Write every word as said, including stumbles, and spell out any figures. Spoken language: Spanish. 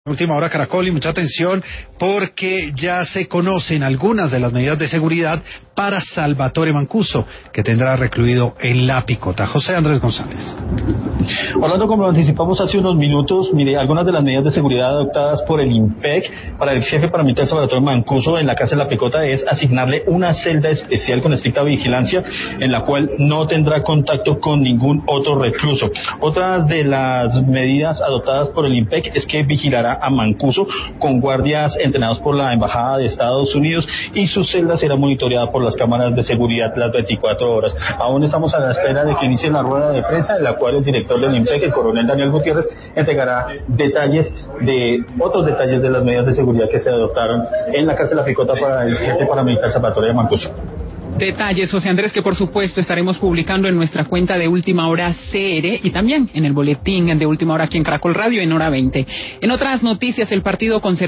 Última hora Caracol y mucha atención porque ya se conocen algunas de las medidas de seguridad para Salvatore Mancuso, que tendrá recluido en La Picota. José Andrés González. Orlando, como lo anticipamos hace unos minutos, mire, algunas de las medidas de seguridad adoptadas por el IMPEC para el jefe paramilitar Salvatore Mancuso en la cárcel La Picota es asignarle una celda especial con estricta vigilancia en la cual no tendrá contacto con ningún otro recluso. Otras de las medidas adoptadas por el IMPEC es que vigilará a Mancuso con guardias entrenados por la Embajada de Estados Unidos y su celda será monitoreada por las cámaras de seguridad las veinticuatro horas. Aún estamos a la espera de que inicie la rueda de prensa en la cual el director del IMPEC, el coronel Daniel Gutiérrez, entregará detalles de otros detalles de las medidas de seguridad que se adoptaron en la cárcel La Picota para el jefe paramilitar Salvatore Mancuso. Detalles, José Andrés, que por supuesto estaremos publicando en nuestra cuenta de Última Hora C R y también en el boletín de Última Hora aquí en Caracol Radio en hora veinte. En otras noticias, el Partido Conservador